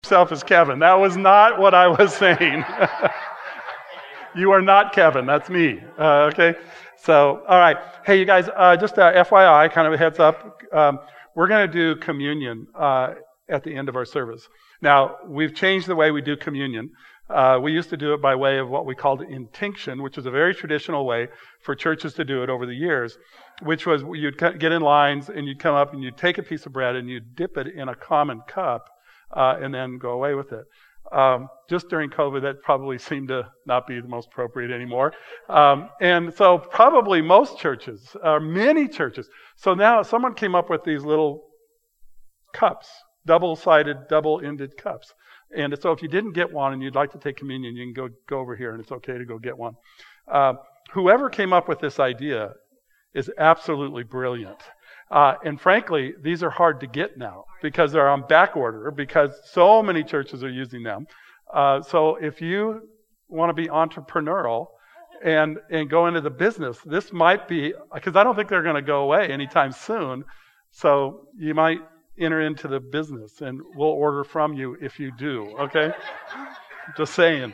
yourself as Kevin. That was not what I was saying. You are not Kevin. That's me. Okay? So, all right. Hey, you guys, just FYI, kind of a heads up. We're going to do communion at the end of our service. Now, we've changed the way we do communion. We used to do it by way of what we called intinction, which is a very traditional way for churches to do it over the years, which was you'd get in lines and you'd come up and you'd take a piece of bread and you'd dip it in a common cup and then go away with it. Just during COVID, that probably seemed to not be the most appropriate anymore. And so probably most churches, many churches. So now someone came up with these little cups, double-sided, double-ended cups. And so if you didn't get one and you'd like to take communion, you can go over here and it's okay to go get one. Whoever came up with this idea is absolutely brilliant. And frankly, these are hard to get now because they're on back order because so many churches are using them. So if you want to be entrepreneurial and go into the business, this might be, because I don't think they're going to go away anytime soon. So you might enter into the business and we'll order from you if you do, okay? Just saying.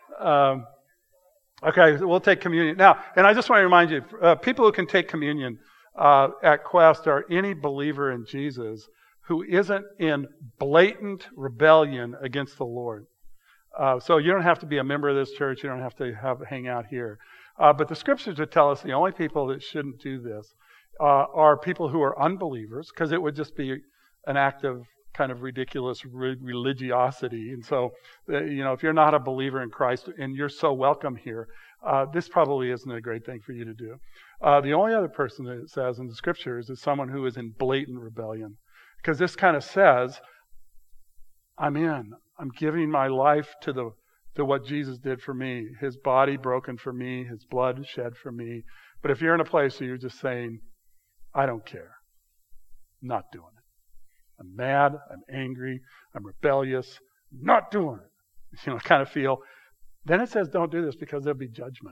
Okay, so we'll take communion. Now, and I just want to remind you, people who can take communion at Quest are any believer in Jesus who isn't in blatant rebellion against the Lord. So you don't have to be a member of this church. You don't have to hang out here. But the scriptures would tell us the only people that shouldn't do this are people who are unbelievers, because it would just be an act of kind of ridiculous religiosity. And so, if you're not a believer in Christ and you're so welcome here, this probably isn't a great thing for you to do. The only other person that it says in the scriptures is someone who is in blatant rebellion. Because this kind of says, I'm in. I'm giving my life to what Jesus did for me. His body broken for me, his blood shed for me. But if you're in a place where you're just saying, I don't care, I'm not doing it. I'm mad, I'm angry, I'm rebellious, I'm not doing it. Kind of feel. Then it says don't do this because there'll be judgment.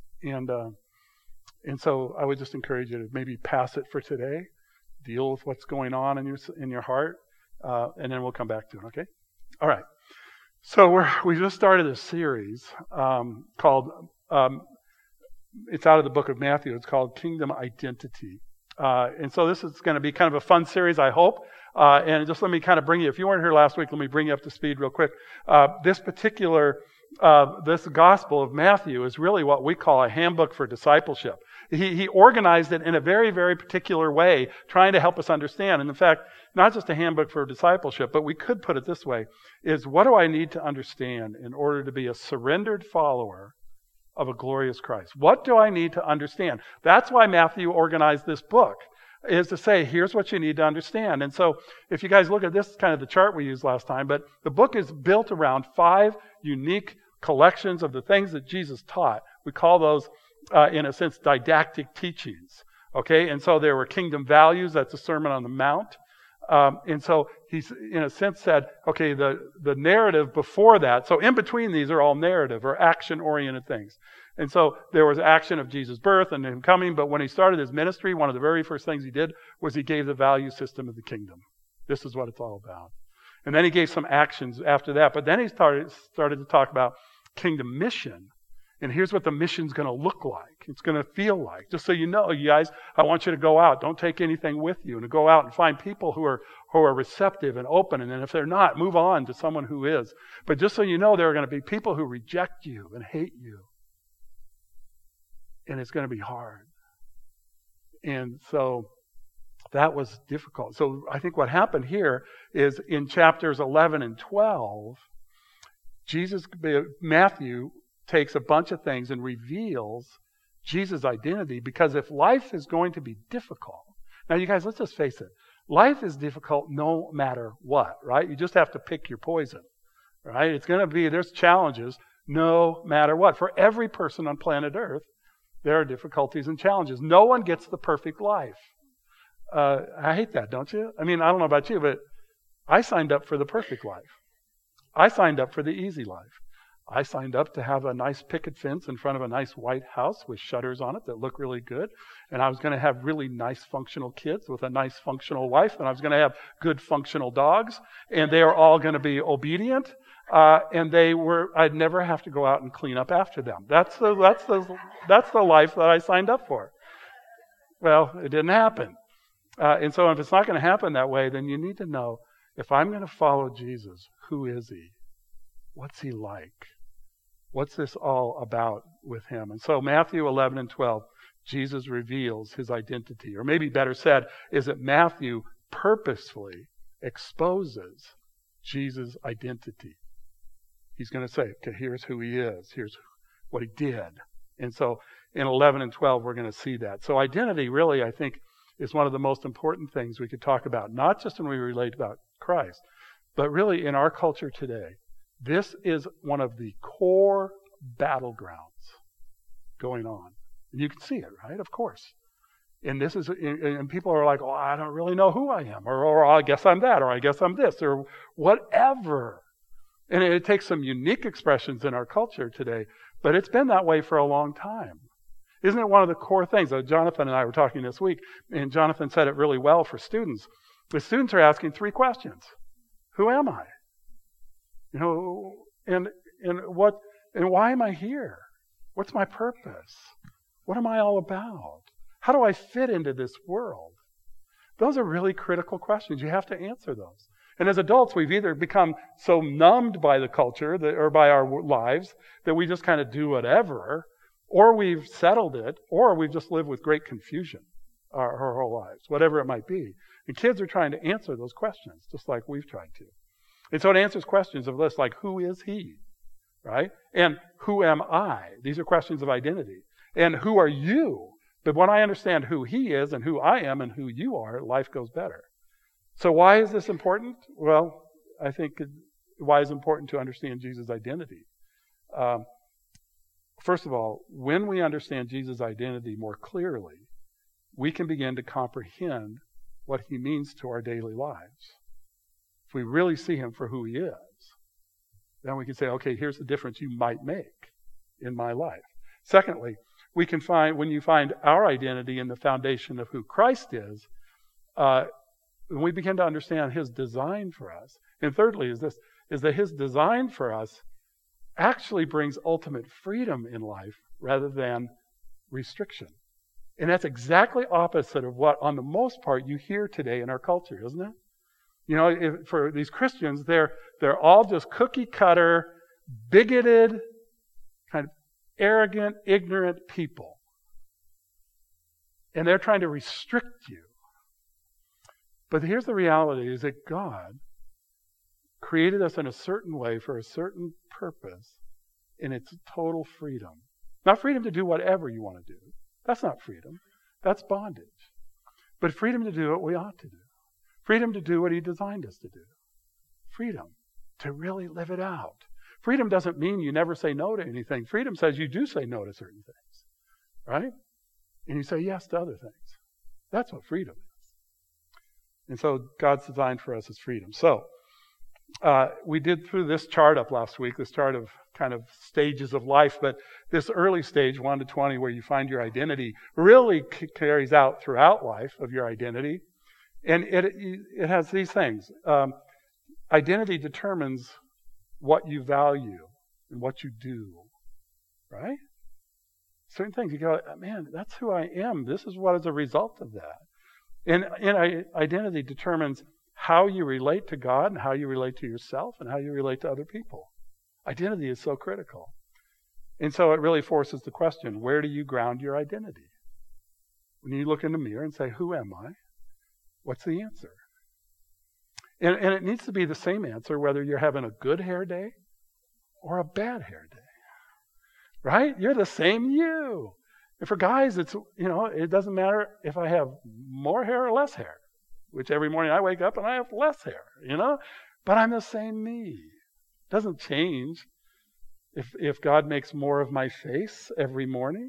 And so I would just encourage you to maybe pass it for today, deal with what's going on in your heart, and then we'll come back to it, okay? All right. So we just started a series called, it's out of the book of Matthew, it's called Kingdom Identity. And so this is going to be kind of a fun series, I hope. And just let me kind of bring you, if you weren't here last week, let me bring you up to speed real quick. This Gospel of Matthew is really what we call a handbook for discipleship. He organized it in a very, very particular way, trying to help us understand. And in fact, not just a handbook for discipleship, but we could put it this way, is what do I need to understand in order to be a surrendered follower of a glorious Christ? What do I need to understand? That's why Matthew organized this book, is to say, here's what you need to understand. And so if you guys look at this, kind of the chart we used last time, but the book is built around 5 unique collections of the things that Jesus taught. We call those, in a sense, didactic teachings. Okay, and so there were kingdom values, that's the Sermon on the Mount. And so he's, in a sense, said, okay, the narrative before that, so in between these are all narrative or action-oriented things. And so there was action of Jesus' birth and him coming, but when he started his ministry, one of the very first things he did was he gave the value system of the kingdom. This is what it's all about. And then he gave some actions after that, but then he started to talk about kingdom mission. And here's what the mission's going to look like. It's going to feel like. Just so you know, you guys, I want you to go out. Don't take anything with you. And to go out and find people who are receptive and open. And then if they're not, move on to someone who is. But just so you know, there are going to be people who reject you and hate you. And it's going to be hard. And so that was difficult. So I think what happened here is in chapters 11 and 12, Matthew takes a bunch of things and reveals Jesus' identity, because if life is going to be difficult, now you guys, let's just face it, life is difficult no matter what, right? You just have to pick your poison, right? It's going to be, there's challenges no matter what. For every person on planet Earth, there are difficulties and challenges. No one gets the perfect life. I hate that, don't you? I mean, I don't know about you, but I signed up for the perfect life. I signed up for the easy life. I signed up to have a nice picket fence in front of a nice white house with shutters on it that look really good. And I was going to have really nice functional kids with a nice functional wife. And I was going to have good functional dogs. And they are all going to be obedient. And I'd never have to go out and clean up after them. That's the life that I signed up for. Well, it didn't happen. And so if it's not going to happen that way, then you need to know, if I'm going to follow Jesus, who is he? What's he like? What's this all about with him? And so Matthew 11 and 12, Jesus reveals his identity. Or maybe better said, is that Matthew purposefully exposes Jesus' identity. He's going to say, okay, here's who he is. Here's what he did. And so in 11 and 12, we're going to see that. So identity really, I think, is one of the most important things we could talk about, not just when we relate about Christ, but really in our culture today. This is one of the core battlegrounds going on. And you can see it, right? Of course. And people are like, oh, I don't really know who I am, or I guess I'm that, or I guess I'm this, or whatever. And it takes some unique expressions in our culture today, but it's been that way for a long time. Isn't it one of the core things? Jonathan and I were talking this week, and Jonathan said it really well for students. The students are asking 3 questions. Who am I? And why am I here? What's my purpose? What am I all about? How do I fit into this world? Those are really critical questions. You have to answer those. And as adults, we've either become so numbed by the culture or by our lives that we just kind of do whatever, or we've settled it, or we've just lived with great confusion our whole lives, whatever it might be. And kids are trying to answer those questions, just like we've tried to. And so it answers questions of this, like, who is he? Right? And who am I? These are questions of identity. And who are you? But when I understand who he is and who I am and who you are, life goes better. So why is this important? Well, I think why is it important to understand Jesus' identity? First of all, when we understand Jesus' identity more clearly, we can begin to comprehend what he means to our daily lives. If we really see him for who he is, then we can say, okay, here's the difference you might make in my life. Secondly, we can find, when you find our identity in the foundation of who Christ is, we begin to understand his design for us. And thirdly is that his design for us actually brings ultimate freedom in life rather than restriction. And that's exactly opposite of what, on the most part, you hear today in our culture, isn't it? For these Christians, they're all just cookie cutter, bigoted, kind of arrogant, ignorant people. And they're trying to restrict you. But here's the reality, is that God created us in a certain way for a certain purpose, and it's total freedom. Not freedom to do whatever you want to do. That's not freedom. That's bondage. But freedom to do what we ought to do. Freedom to do what he designed us to do. Freedom to really live it out. Freedom doesn't mean you never say no to anything. Freedom says you do say no to certain things. Right? And you say yes to other things. That's what freedom is. And so God's design for us is freedom. So we did through this chart up last week, this chart of kind of stages of life, but this early stage, 1 to 20, where you find your identity, really carries out throughout life of your identity. And it has these things. Identity determines what you value and what you do, right? Certain things, you go, man, that's who I am. This is what is a result of that. And identity determines how you relate to God and how you relate to yourself and how you relate to other people. Identity is so critical. And so it really forces the question, where do you ground your identity? When you look in the mirror and say, who am I? What's the answer? And it needs to be the same answer whether you're having a good hair day or a bad hair day. Right? You're the same you. And for guys, it doesn't matter if I have more hair or less hair, which every morning I wake up and I have less hair, but I'm the same me. It doesn't change if God makes more of my face every morning.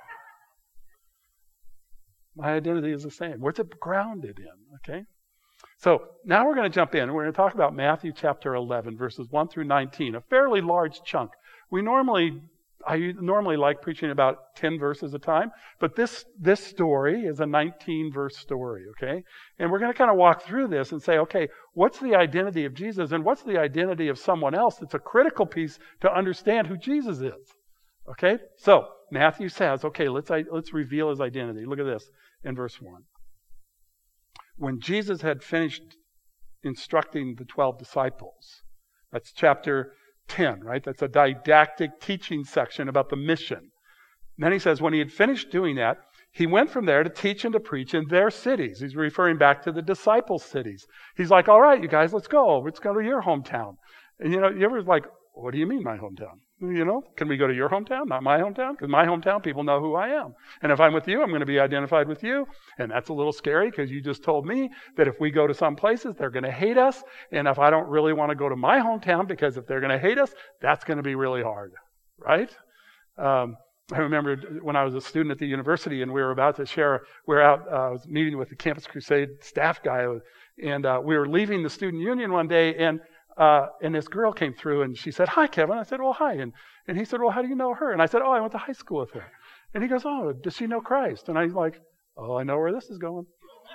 My identity is the same. Where's it grounded in? Okay? So now we're going to jump in and we're going to talk about Matthew chapter 11, verses 1 through 19, a fairly large chunk. I normally like preaching about 10 verses a time, but this story is a 19-verse story, okay? And we're going to kind of walk through this and say, okay, what's the identity of Jesus and what's the identity of someone else? It's a critical piece to understand who Jesus is, okay? So Matthew says, okay, let's reveal his identity. Look at this in verse 1. When Jesus had finished instructing the 12 disciples, that's chapter 10, right? That's a didactic teaching section about the mission. And then he says, when he had finished doing that, he went from there to teach and to preach in their cities. He's referring back to the disciples' cities. He's like, all right, you guys, let's go. Let's go to your hometown. And you ever like, what do you mean my hometown? Can we go to your hometown, not my hometown? Because my hometown, people know who I am. And if I'm with you, I'm going to be identified with you. And that's a little scary because you just told me that if we go to some places, they're going to hate us. And if I don't really want to go to my hometown, because if they're going to hate us, that's going to be really hard, right? I remember when I was a student at the university and we were about to share, I was meeting with the Campus Crusade staff guy, and we were leaving the student union one day, and this girl came through and she said, hi, Kevin. I said, well, hi. And he said, well, how do you know her? And I said, oh, I went to high school with her. And he goes, oh, does she know Christ? And I'm like, oh, I know where this is going.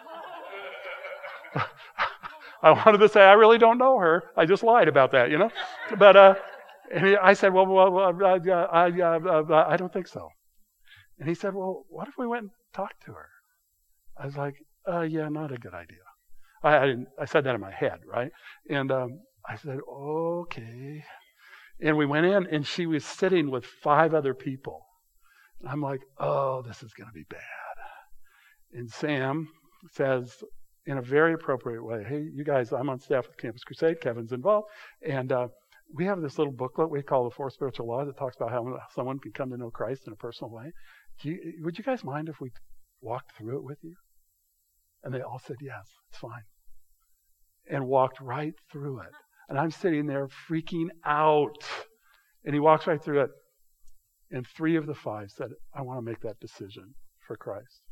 I wanted to say, I really don't know her. I just lied about that, But I said, well, I don't think so. And he said, well, what if we went and talked to her? I was like, yeah, not a good idea. I said that in my head, right? And I said, okay. And we went in, and she was sitting with 5 other people. And I'm like, oh, this is going to be bad. And Sam says, in a very appropriate way, hey, you guys, I'm on staff with Campus Crusade. Kevin's involved. And we have this little booklet we call the 4 Spiritual Laws that talks about how someone can come to know Christ in a personal way. Would you guys mind if we walked through it with you? And they all said, yes, it's fine. And walked right through it. And I'm sitting there freaking out. And he walks right through it. And 3 of the 5 said, I want to make that decision for Christ.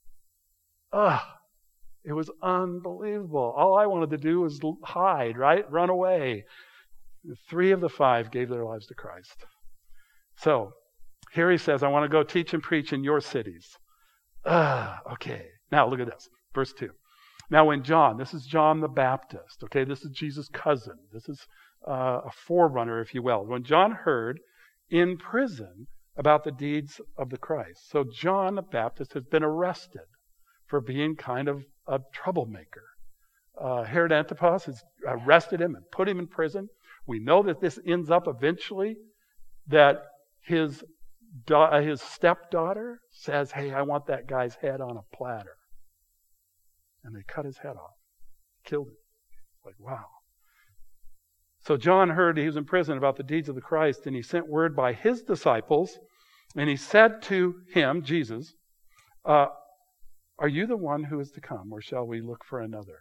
It was unbelievable. All I wanted to do was hide, right? Run away. 3 of the 5 gave their lives to Christ. So here he says, I want to go teach and preach in your cities. Okay. Now look at this. Verse 2. Now when John, this is John the Baptist, okay, this is Jesus' cousin. This is a forerunner, if you will. When John heard in prison about the deeds of the Christ. So John the Baptist has been arrested for being kind of a troublemaker. Herod Antipas has arrested him and put him in prison. We know that this ends up eventually that his stepdaughter says, hey, I want that guy's head on a platter. And they cut his head off, killed him. Like, wow. So John heard he was in prison about the deeds of the Christ, and he sent word by his disciples, and he said to him, Jesus, are you the one who is to come, or shall we look for another?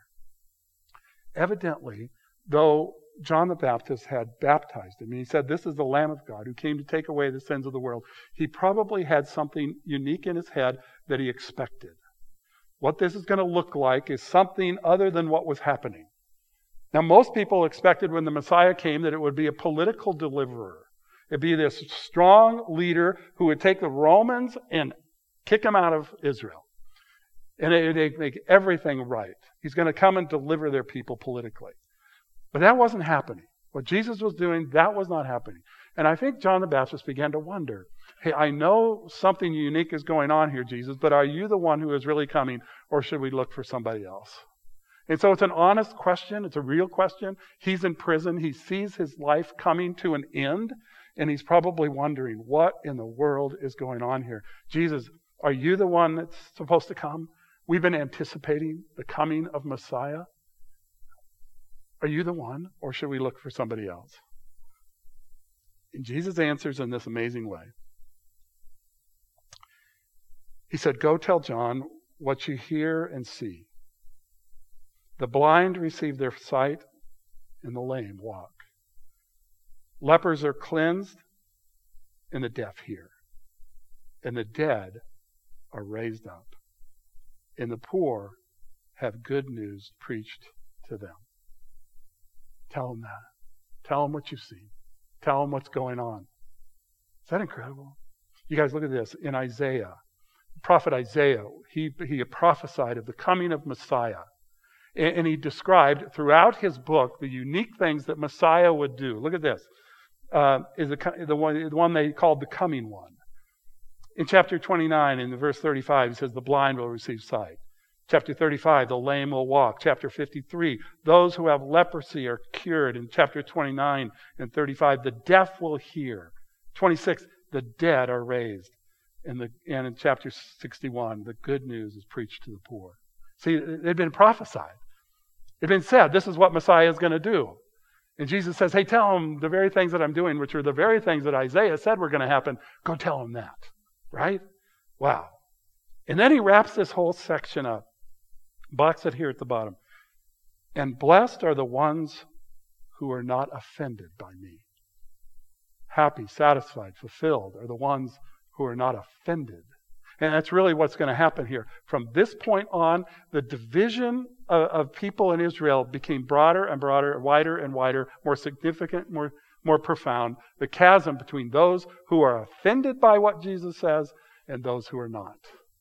Evidently, though John the Baptist had baptized him, and he said, this is the Lamb of God who came to take away the sins of the world, he probably had something unique in his head that he expected. What this is going to look like is something other than what was happening. Now, most people expected when the Messiah came that it would be a political deliverer. It'd be this strong leader who would take the Romans and kick them out of Israel. And they'd make everything right. He's going to come and deliver their people politically. But that wasn't happening. What Jesus was doing, that was not happening. And I think John the Baptist began to wonder, hey, I know something unique is going on here, Jesus, but are you the one who is really coming, or should we look for somebody else? And so it's an honest question. It's a real question. He's in prison. He sees his life coming to an end, and he's probably wondering, what in the world is going on here? Jesus, are you the one that's supposed to come? We've been anticipating the coming of Messiah. Are you the one, or should we look for somebody else? And Jesus answers in this amazing way. He said, go tell John what you hear and see. The blind receive their sight, and the lame walk. Lepers are cleansed, and the deaf hear. And the dead are raised up. And the poor have good news preached to them. Tell them that. Tell them what you've seen. Tell them what's going on. Is that incredible? You guys look at this. In Isaiah, prophet Isaiah, he prophesied of the coming of Messiah. And he described throughout his book the unique things that Messiah would do. Look at this. Is the one they called the coming one. In chapter 29, in verse 35, he says, the blind will receive sight. Chapter 35, the lame will walk. Chapter 53, those who have leprosy are cured. In chapter 29 and 35, the deaf will hear. 26, the dead are raised. And in chapter 61, the good news is preached to the poor. See, it had been prophesied. It had been said, this is what Messiah is going to do. And Jesus says, hey, tell them the very things that I'm doing, which are the very things that Isaiah said were going to happen. Go tell them that. Right? Wow. And then he wraps this whole section up. Box it here at the bottom. And blessed are the ones who are not offended by me. Happy, satisfied, fulfilled are the ones who are not offended. And that's really what's going to happen here. From this point on, the division of people in Israel became broader and broader, wider and wider, more significant, more profound. The chasm between those who are offended by what Jesus says and those who are not.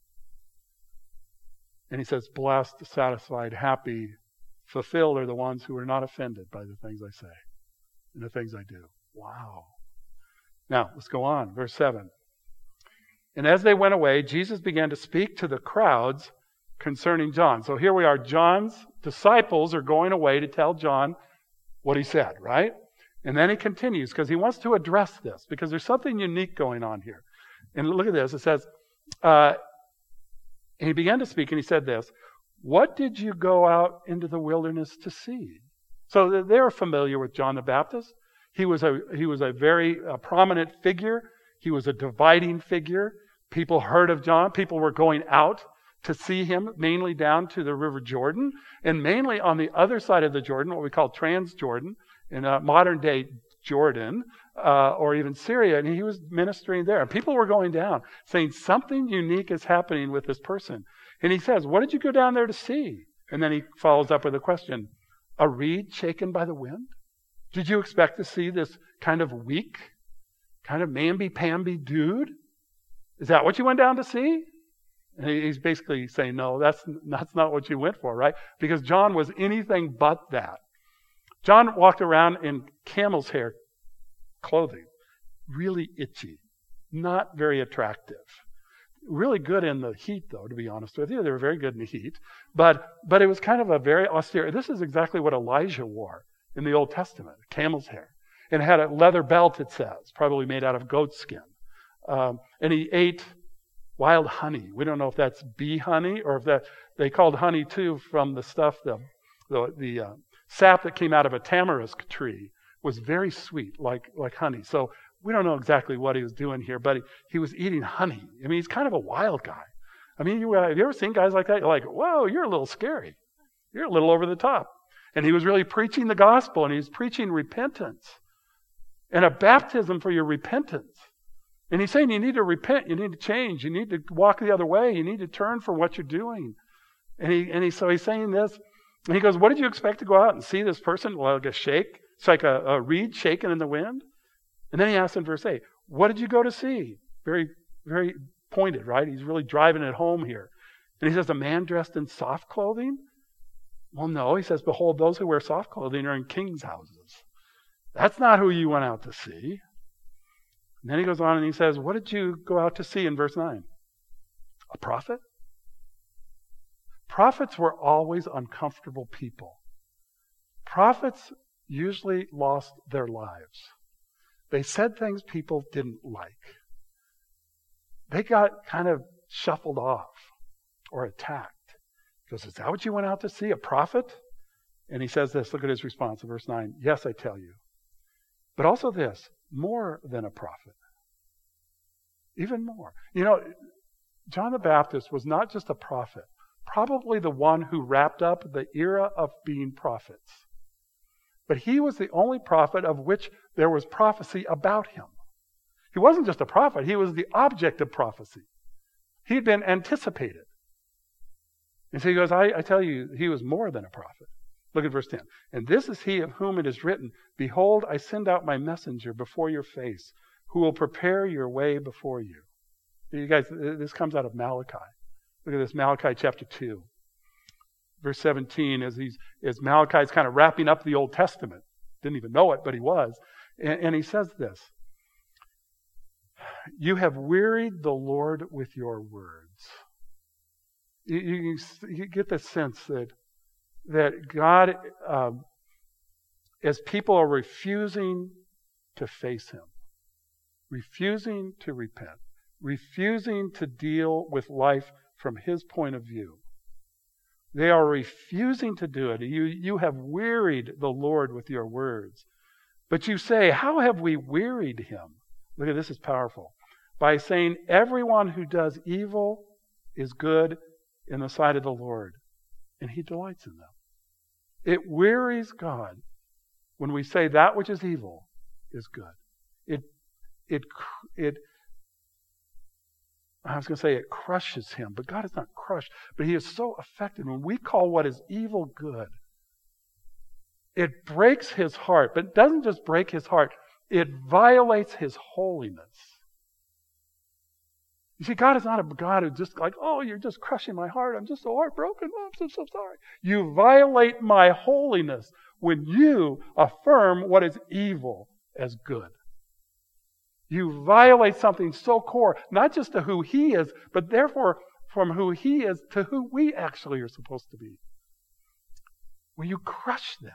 And he says, blessed, satisfied, happy, fulfilled are the ones who are not offended by the things I say and the things I do. Wow. Now, let's go on. Verse 7. And as they went away, Jesus began to speak to the crowds concerning John. So here we are. John's disciples are going away to tell John what he said, right? And then he continues because he wants to address this because there's something unique going on here. And look at this. It says, he began to speak and he said this, what did you go out into the wilderness to see? So they were familiar with John the Baptist. He was a very prominent figure. He was a dividing figure. People heard of John. People were going out to see him, mainly down to the River Jordan, and mainly on the other side of the Jordan, what we call Transjordan, in modern-day Jordan, or even Syria, and he was ministering there. And people were going down, saying something unique is happening with this person. And he says, what did you go down there to see? And then he follows up with a question, a reed shaken by the wind? Did you expect to see this kind of weak, kind of mamby-pamby dude? Is that what you went down to see? And he's basically saying, no, that's not what you went for, right? Because John was anything but that. John walked around in camel's hair clothing, really itchy, not very attractive. Really good in the heat, though, to be honest with you. They were very good in the heat. But it was kind of a very austere. This is exactly what Elijah wore in the Old Testament, camel's hair. And it had a leather belt, it says, probably made out of goat skin. And he ate wild honey. We don't know if that's bee honey or if that they called honey too from the stuff, the sap that came out of a tamarisk tree was very sweet, like honey. So we don't know exactly what he was doing here, but he was eating honey. I mean, he's kind of a wild guy. I mean, have you ever seen guys like that? You're like, whoa, you're a little scary. You're a little over the top. And he was really preaching the gospel, and he was preaching repentance and a baptism for your repentance. And he's saying you need to repent, you need to change, you need to walk the other way, you need to turn from what you're doing. So he's saying this, and he goes, what did you expect to go out and see this person? Well, like a shake. It's like a reed shaken in the wind. And then he asks in verse 8, what did you go to see? Very, very pointed, right? He's really driving it home here. And he says, a man dressed in soft clothing? Well, no. He says, behold, those who wear soft clothing are in kings' houses. That's not who you went out to see. And then he goes on and he says, what did you go out to see in verse 9? A prophet? Prophets were always uncomfortable people. Prophets usually lost their lives. They said things people didn't like. They got kind of shuffled off or attacked. He goes, is that what you went out to see? A prophet? And he says this, look at his response in verse 9. Yes, I tell you. But also this, more than a prophet. Even more. You know, John the Baptist was not just a prophet, probably the one who wrapped up the era of being prophets. But he was the only prophet of which there was prophecy about him. He wasn't just a prophet, he was the object of prophecy. He'd been anticipated. And so he goes, I tell you, he was more than a prophet. Look at verse 10. And this is he of whom it is written, Behold, I send out my messenger before your face, who will prepare your way before you. You guys, this comes out of Malachi. Look at this, Malachi chapter 2. Verse 17, as Malachi's kind of wrapping up the Old Testament. Didn't even know it, but he was. And he says this. You have wearied the Lord with your words. You get the sense that God, as people are refusing to face him, refusing to repent, refusing to deal with life from his point of view, they are refusing to do it. You have wearied the Lord with your words. But you say, how have we wearied him? Look at this, is powerful. By saying everyone who does evil is good in the sight of the Lord, and he delights in them. It wearies God when we say that which is evil is good. I was going to say it crushes him, but God is not crushed. But he is so affected. When we call what is evil good, it breaks his heart. But it doesn't just break his heart. It violates his holiness. You see, God is not a God who's just like, oh, you're just crushing my heart. I'm just so heartbroken. Oh, I'm so sorry. You violate my holiness when you affirm what is evil as good. You violate something so core, not just to who he is, but therefore from who he is to who we actually are supposed to be. Will you crush that?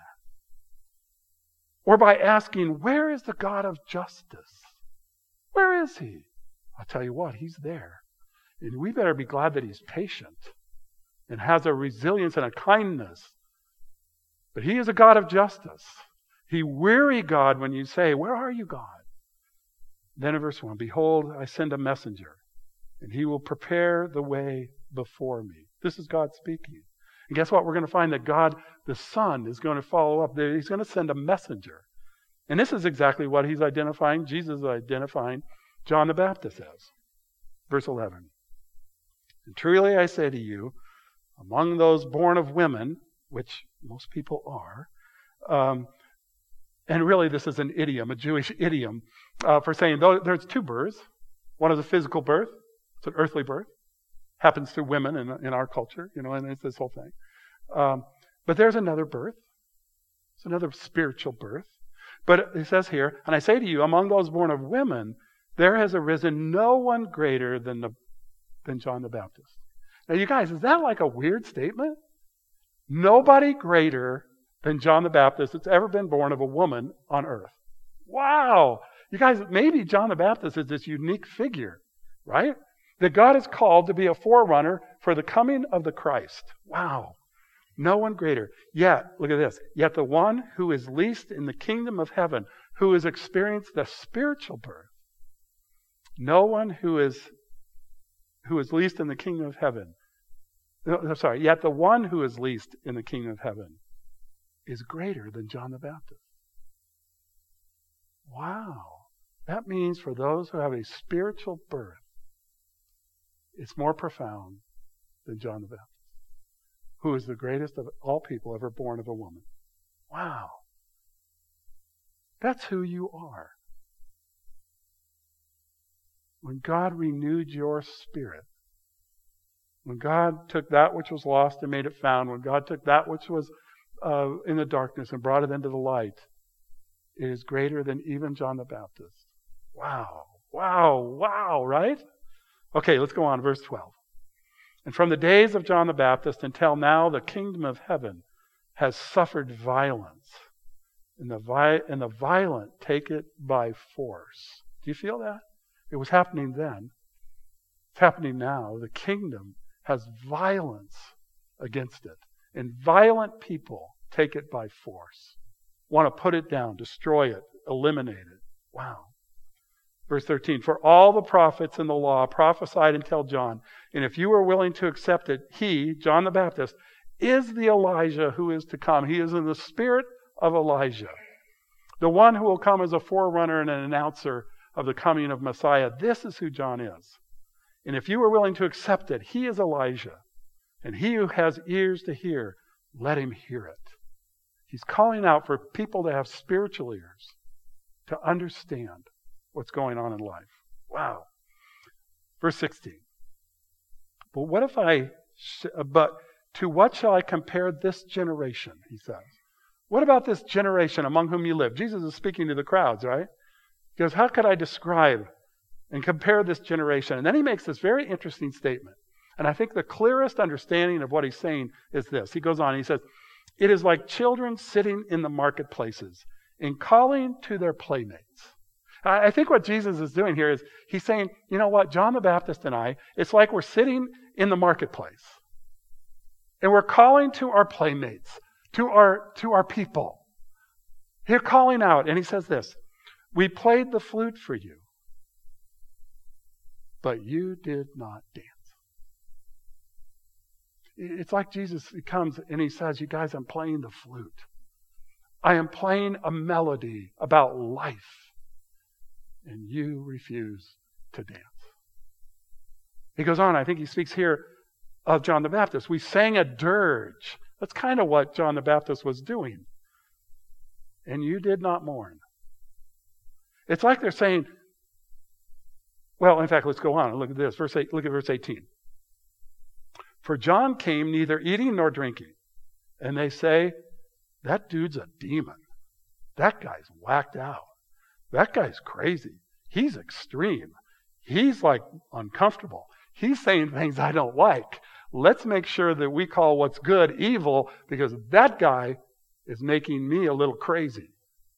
Or by asking, where is the God of justice? Where is he? I'll tell you what, he's there. And we better be glad that he's patient and has a resilience and a kindness. But he is a God of justice. He weary God when you say, where are you, God? Then in verse 1, Behold, I send a messenger, and he will prepare the way before me. This is God speaking. And guess what? We're going to find that God, the Son, is going to follow up. He's going to send a messenger. And this is exactly what he's identifying, Jesus is identifying John the Baptist as. Verse 11. And truly I say to you, among those born of women, which most people are, and really this is an idiom, a Jewish idiom, for saying there's two births. One is a physical birth. It's an earthly birth. Happens to women in our culture, and it's this whole thing. But there's another birth. It's another spiritual birth. But it says here, and I say to you, among those born of women, there has arisen no one greater than John the Baptist. Now, you guys, is that like a weird statement? Nobody greater than John the Baptist that's ever been born of a woman on earth. Wow! You guys, maybe John the Baptist is this unique figure, right? That God is called to be a forerunner for the coming of the Christ. Wow. No one greater. Yet, look at this. Yet the one who is least in the kingdom of heaven, who has experienced the spiritual birth, no one who is least in the kingdom of heaven, yet the one who is least in the kingdom of heaven is greater than John the Baptist. Wow. That means for those who have a spiritual birth, it's more profound than John the Baptist, who is the greatest of all people ever born of a woman. Wow. That's who you are. When God renewed your spirit, when God took that which was lost and made it found, when God took that which was in the darkness and brought it into the light, it is greater than even John the Baptist. Wow, wow, wow, right? Okay, let's go on, verse 12. And from the days of John the Baptist until now, the kingdom of heaven has suffered violence, and the violent take it by force. Do you feel that? It was happening then. It's happening now. The kingdom has violence against it, and violent people take it by force. Want to put it down, destroy it, eliminate it. Wow. Verse 13, for all the prophets in the law prophesied until John, and if you are willing to accept it, he, John the Baptist, is the Elijah who is to come. He is in the spirit of Elijah, the one who will come as a forerunner and an announcer of the coming of Messiah. This is who John is. And if you are willing to accept it, he is Elijah. And he who has ears to hear, let him hear it. He's calling out for people to have spiritual ears to understand what's going on in life. Wow. Verse 16. But to what shall I compare this generation, he says. What about this generation among whom you live? Jesus is speaking to the crowds, right? He goes, how could I describe and compare this generation? And then he makes this very interesting statement. And I think the clearest understanding of what he's saying is this. He goes on, he says, it is like children sitting in the marketplaces and calling to their playmates. I think what Jesus is doing here is he's saying, you know what, John the Baptist and I, it's like we're sitting in the marketplace. And we're calling to our playmates, to our people. He's calling out, and he says this, we played the flute for you, but you did not dance. It's like Jesus comes and he says, you guys, I'm playing the flute. I am playing a melody about life, and you refuse to dance. He goes on, I think he speaks here of John the Baptist. We sang a dirge. That's kind of what John the Baptist was doing. And you did not mourn. It's like they're saying, well, in fact, let's go on and look at this. Look at verse 18. For John came neither eating nor drinking. And they say, that dude's a demon. That guy's whacked out. That guy's crazy. He's extreme. He's like uncomfortable. He's saying things I don't like. Let's make sure that we call what's good evil, because that guy is making me a little crazy.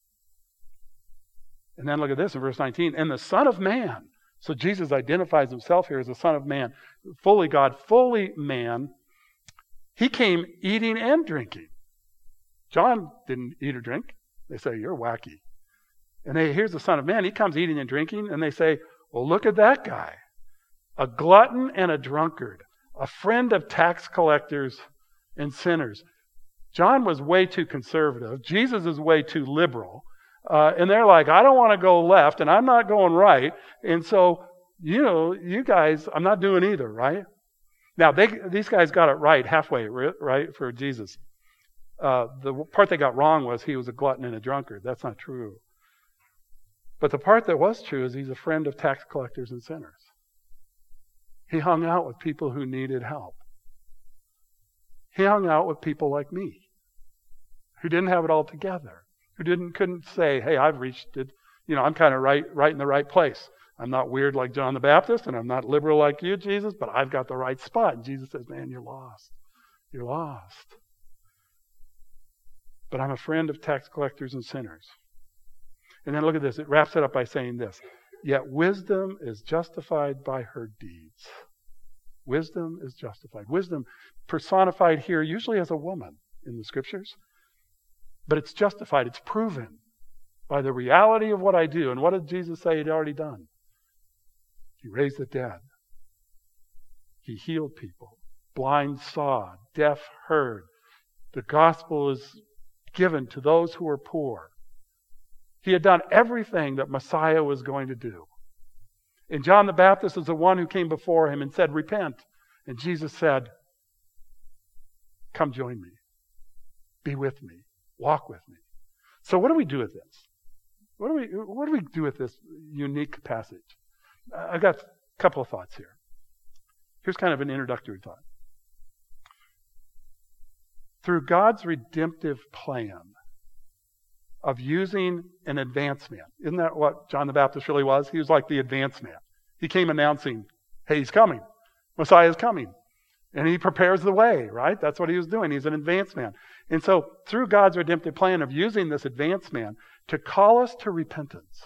And then look at this in verse 19. And the Son of Man. So Jesus identifies himself here as the Son of Man. Fully God, fully man. He came eating and drinking. John didn't eat or drink. They say, you're wacky. And here's the Son of Man. He comes eating and drinking. And they say, well, look at that guy. A glutton and a drunkard. A friend of tax collectors and sinners. John was way too conservative. Jesus is way too liberal. And they're like, I don't want to go left, and I'm not going right. And so, you guys, I'm not doing either, right? Now, these guys got it right halfway, right, for Jesus. The part they got wrong was he was a glutton and a drunkard. That's not true. But the part that was true is he's a friend of tax collectors and sinners. He hung out with people who needed help. He hung out with people like me, who didn't have it all together, who couldn't say, hey, I've reached it. I'm kind of right in the right place. I'm not weird like John the Baptist, and I'm not liberal like you, Jesus, but I've got the right spot. And Jesus says, man, you're lost. You're lost. But I'm a friend of tax collectors and sinners. And then look at this. It wraps it up by saying this. Yet wisdom is justified by her deeds. Wisdom is justified. Wisdom personified here usually as a woman in the scriptures. But it's justified. It's proven by the reality of what I do. And what did Jesus say he'd already done? He raised the dead. He healed people. Blind saw. Deaf heard. The gospel is given to those who are poor. He had done everything that Messiah was going to do. And John the Baptist is the one who came before him and said, repent. And Jesus said, come join me. Be with me. Walk with me. So what do we do with this? What do we do with this unique passage? I've got a couple of thoughts here. Here's kind of an introductory thought. Through God's redemptive plan of using an advance man. Isn't that what John the Baptist really was? He was like the advance man. He came announcing, hey, he's coming. Messiah is coming. And he prepares the way, right? That's what he was doing. He's an advance man. And so through God's redemptive plan of using this advance man to call us to repentance,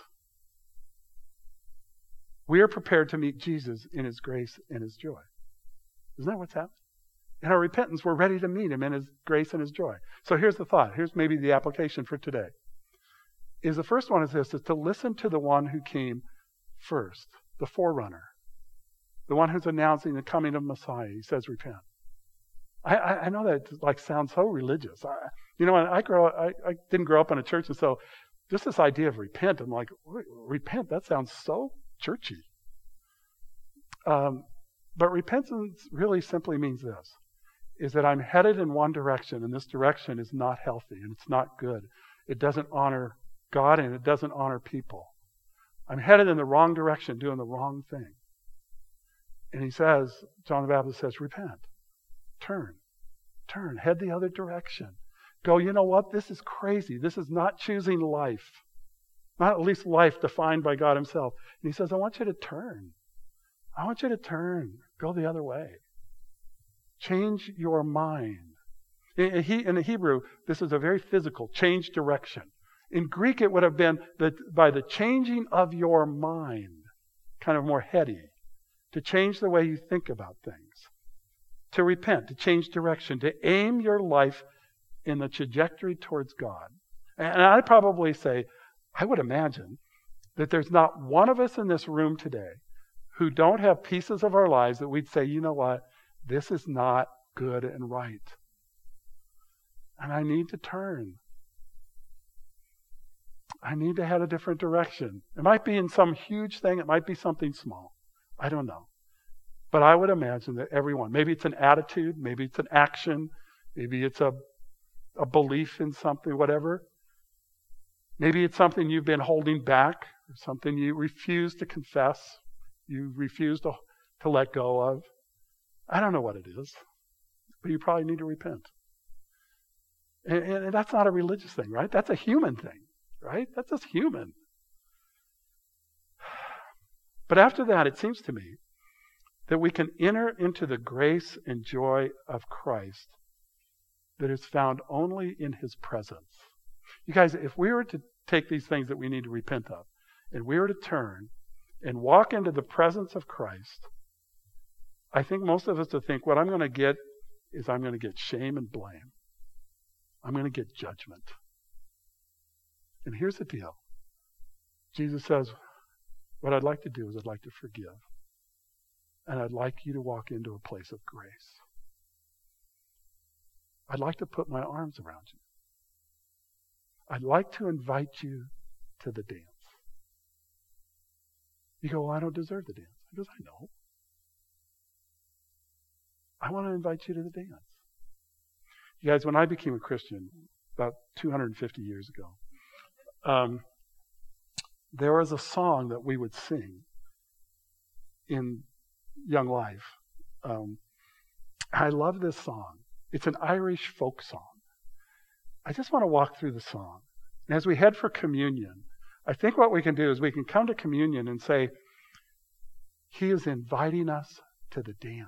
we are prepared to meet Jesus in his grace and his joy. Isn't that what's happened? In our repentance, we're ready to meet him in his grace and his joy. So here's the thought. Here's maybe the application for today. The first one is this, is to listen to the one who came first, the forerunner, the one who's announcing the coming of Messiah. He says, repent. I know that sounds so religious. I didn't grow up in a church, and so just this idea of repent, I'm like, repent, that sounds so churchy. But repentance really simply means this. is that I'm headed in one direction, and this direction is not healthy, and it's not good. It doesn't honor God, and it doesn't honor people. I'm headed in the wrong direction, doing the wrong thing. And he says, John the Baptist says, repent. Turn, head the other direction. Go, you know what? This is crazy. This is not choosing life. Not at least life defined by God himself. And he says, I want you to turn. I want you to turn. Go the other way. Change your mind. In the Hebrew, this is a very physical, change direction. In Greek, it would have been that by the changing of your mind, kind of more heady, to change the way you think about things, to repent, to change direction, to aim your life in the trajectory towards God. And I'd probably say, I would imagine that there's not one of us in this room today who don't have pieces of our lives that we'd say, you know what, this is not good and right. And I need to turn. I need to head a different direction. It might be in some huge thing. It might be something small. I don't know. But I would imagine that everyone, maybe it's an attitude, maybe it's an action, maybe it's a belief in something, whatever. Maybe it's something you've been holding back, or something you refuse to confess, you refuse to let go of. I don't know what it is, but you probably need to repent. And that's not a religious thing, right? That's a human thing, right? That's just human. But after that, it seems to me that we can enter into the grace and joy of Christ that is found only in his presence. You guys, if we were to take these things that we need to repent of, and we were to turn and walk into the presence of Christ, I think most of us would think what I'm going to get is I'm going to get shame and blame. I'm going to get judgment. And here's the deal. Jesus says, what I'd like to do is I'd like to forgive. And I'd like you to walk into a place of grace. I'd like to put my arms around you. I'd like to invite you to the dance. You go, well, I don't deserve the dance. He goes, I know. I want to invite you to the dance. You guys, when I became a Christian about 250 years ago, there was a song that we would sing in Young Life. I love this song. It's an Irish folk song. I just want to walk through the song. And as we head for communion, I think what we can do is we can come to communion and say, he is inviting us to the dance.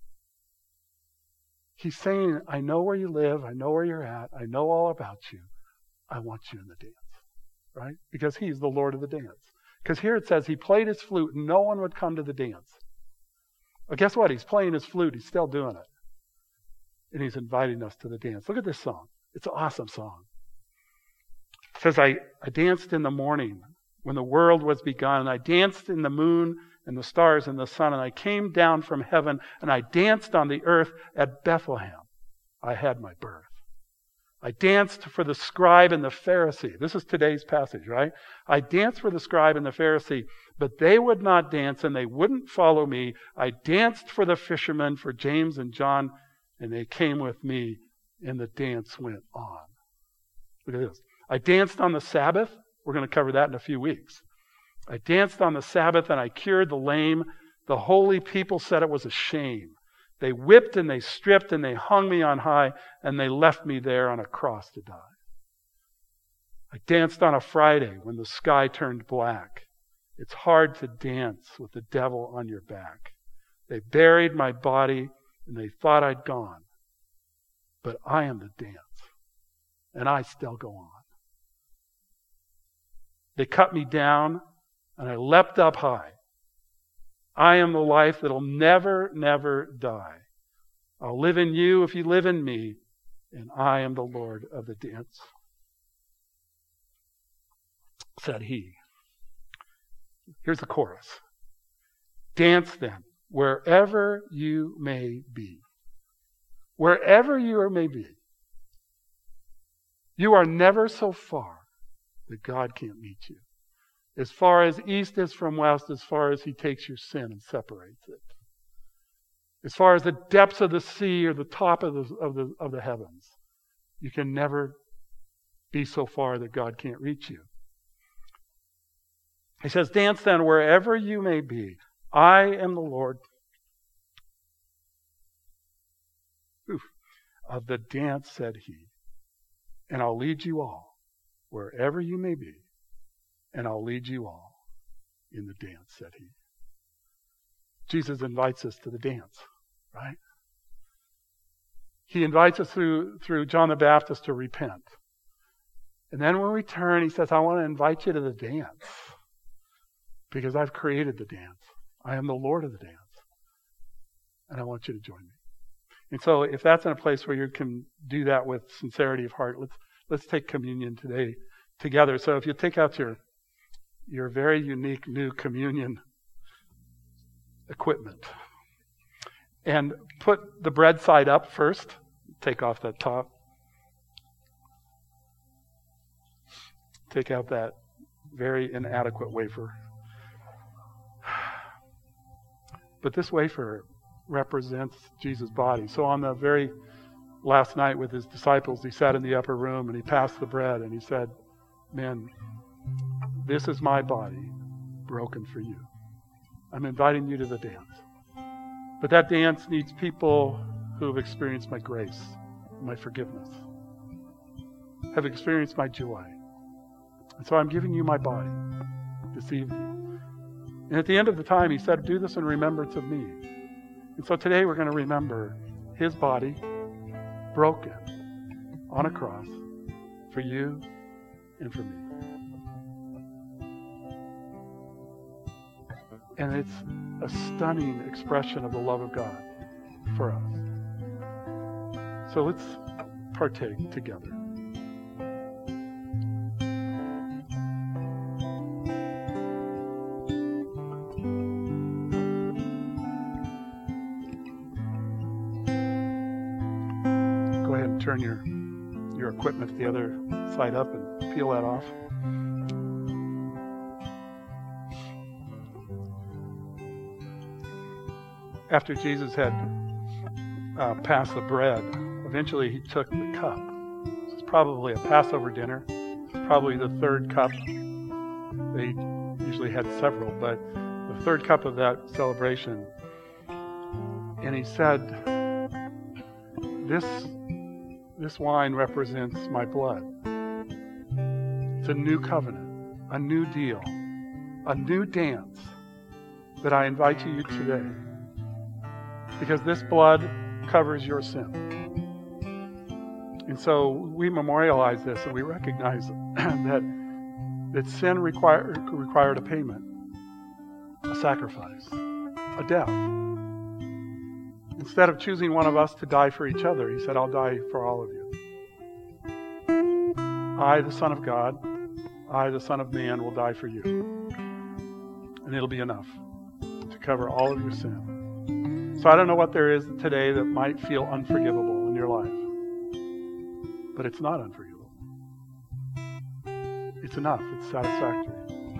He's saying, I know where you live. I know where you're at. I know all about you. I want you in the dance. Right? Because he's the Lord of the dance. Because here it says he played his flute and no one would come to the dance. Well, guess what? He's playing his flute. He's still doing it. And he's inviting us to the dance. Look at this song. It's an awesome song. It says, I danced in the morning when the world was begun. And I danced in the moon and the stars and the sun. And I came down from heaven and I danced on the earth at Bethlehem. I had my birth. I danced for the scribe and the Pharisee. This is today's passage, right? I danced for the scribe and the Pharisee, but they would not dance and they wouldn't follow me. I danced for the fishermen, for James and John, and they came with me, and the dance went on. Look at this. I danced on the Sabbath. We're going to cover that in a few weeks. I danced on the Sabbath and I cured the lame. The holy people said it was a shame. They whipped and they stripped and they hung me on high and they left me there on a cross to die. I danced on a Friday when the sky turned black. It's hard to dance with the devil on your back. They buried my body and they thought I'd gone. But I am the dance and I still go on. They cut me down and I leapt up high. I am the life that'll never, never die. I'll live in you if you live in me, and I am the Lord of the dance, said he. Here's the chorus. Dance then, wherever you may be. Wherever you may be. You are never so far that God can't meet you. As far as east is from west, as far as he takes your sin and separates it. As far as the depths of the sea or the top of the heavens, you can never be so far that God can't reach you. He says, dance then wherever you may be. I am the Lord of the dance, said he. And I'll lead you all wherever you may be. And I'll lead you all in the dance, said he. Jesus invites us to the dance, right? He invites us through John the Baptist to repent. And then when we turn, he says, I want to invite you to the dance. Because I've created the dance. I am the Lord of the dance. And I want you to join me. And so if that's in a place where you can do that with sincerity of heart, let's take communion today together. So if you take out your very unique new communion equipment and put the bread side up first, take off that top. Take out that very inadequate wafer. But this wafer represents Jesus' body. So on the very last night with his disciples, he sat in the upper room and he passed the bread and he said, men, this is my body broken for you. I'm inviting you to the dance. But that dance needs people who have experienced my grace, my forgiveness, have experienced my joy. And so I'm giving you my body this evening. And at the end of the time, he said, do this in remembrance of me. And so today we're going to remember his body broken on a cross for you and for me. And it's a stunning expression of the love of God for us. So let's partake together. Turn your equipment the other side up and peel that off. After Jesus had passed the bread, eventually he took the cup. It's probably a Passover dinner, probably the third cup. They usually had several, but the third cup of that celebration. And he said, This wine represents my blood. It's a new covenant, a new deal, a new dance that I invite you today. Because this blood covers your sin. And so we memorialize this and we recognize that sin required a payment, a sacrifice, a death. Instead of choosing one of us to die for each other, he said, I'll die for all of you. I, the Son of God, I, the Son of Man, will die for you. And it'll be enough to cover all of your sin. So I don't know what there is today that might feel unforgivable in your life. But it's not unforgivable. It's enough. It's satisfactory.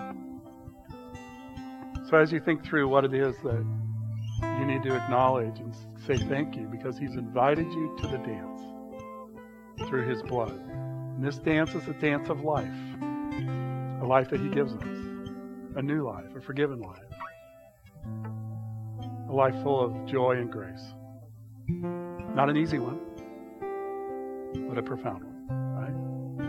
So as you think through what it is that you need to acknowledge and say thank you, because he's invited you to the dance through his blood. And this dance is a dance of life, a life that he gives us, a new life, a forgiven life, a life full of joy and grace. Not an easy one, but a profound one,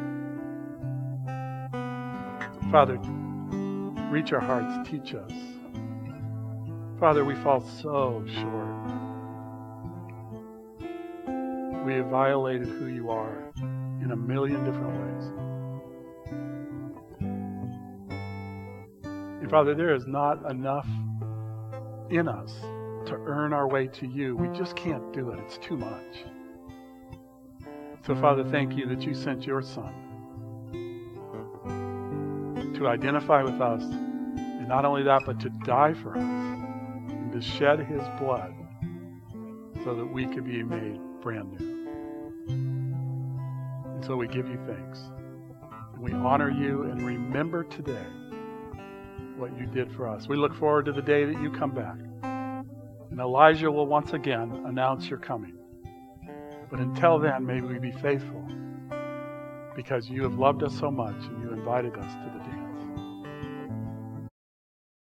right? Father, reach our hearts, teach us. Father, we fall so short. We have violated who you are in a million different ways. And Father, there is not enough in us to earn our way to you. We just can't do it. It's too much. So Father, thank you that you sent your Son to identify with us. And not only that, but to die for us. To shed his blood so that we could be made brand new. And so we give you thanks. And we honor you and remember today what you did for us. We look forward to the day that you come back. And Elijah will once again announce your coming. But until then, may we be faithful, because you have loved us so much and you invited us to the dance.